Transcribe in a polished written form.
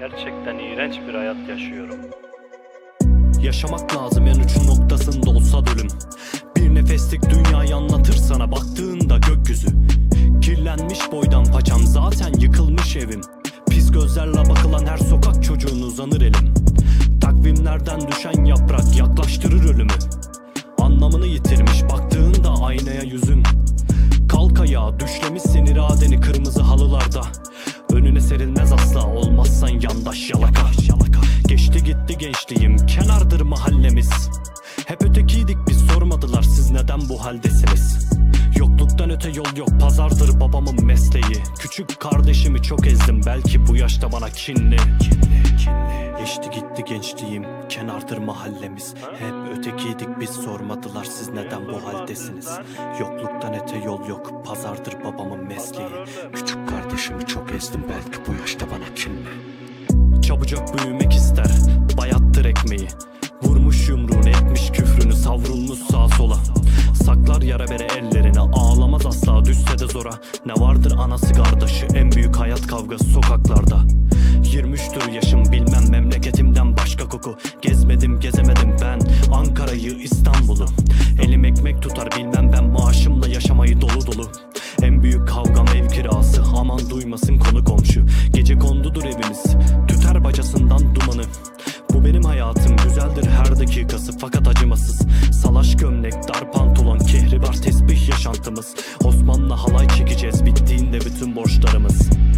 Gerçekten iğrenç bir hayat yaşıyorum. Yaşamak lazım, en uçun noktasında olsa ölüm. Bir nefeslik dünyayı anlatır sana baktığında gökyüzü. Kirlenmiş boydan paçam, zaten yıkılmış evim. Pis gözlerle bakılan her sokak çocuğun uzanır elim. Takvimlerden düşen yaprak yaklaştırır ölümü. Anlamını yitirmiş baktığında aynaya yüzün. Kalk ayağa, düşlemişsin iradeni kırmızı halılarda. Önüne serilmez asla, olmazsan yandaş yalaka. Geçti gitti gençliğim, kenardır mahallemiz. Hep ötekiydik biz, sormadılar siz neden bu haldesiniz. Yokluktan öte yol yok, pazardır babamın mesleği. Küçük kardeşimi çok ezdim, belki bu yaşta bana kinli. Geçti gitti gençliğim, kenardır mahallemiz. Hep ötekiydik biz, sormadılar siz neden bu haldesiniz. Yokluktan öte yol yok, pazardır babamın mesleği. Küçük kardeşimi çok ezdim, belki bu yaşta bana kinli. Çabucak büyümek ister, bayattır ekmeği. Vurmuş yumruğunu, etmiş küfrünü, savrulmuş sağa sola. Saklar yara bere ellerine, ağlamaz asla düşse de zora. Ne vardır anası kardeşi, en büyük hayat kavgası sokaklarda. 23'tür yaşım, bilmem memleketimden başka koku. Gezmedim gezemedim ben Ankara'yı, İstanbul'u. Elim ekmek tutar bilmem ben, maaşımla yaşamayı dolu dolu. En büyük kavgam ev kirası, aman duymasın konu komşu. Gece kondudur evimiz, tüter bacasından dumanı. Bu benim hayatım, güzeldir her dakikası fakat acımasız. Salaş gömlek, dar pantolon, kehribar tesbih yaşantımız. Osman'la halay çekeceğiz bittiğinde bütün borçlarımız.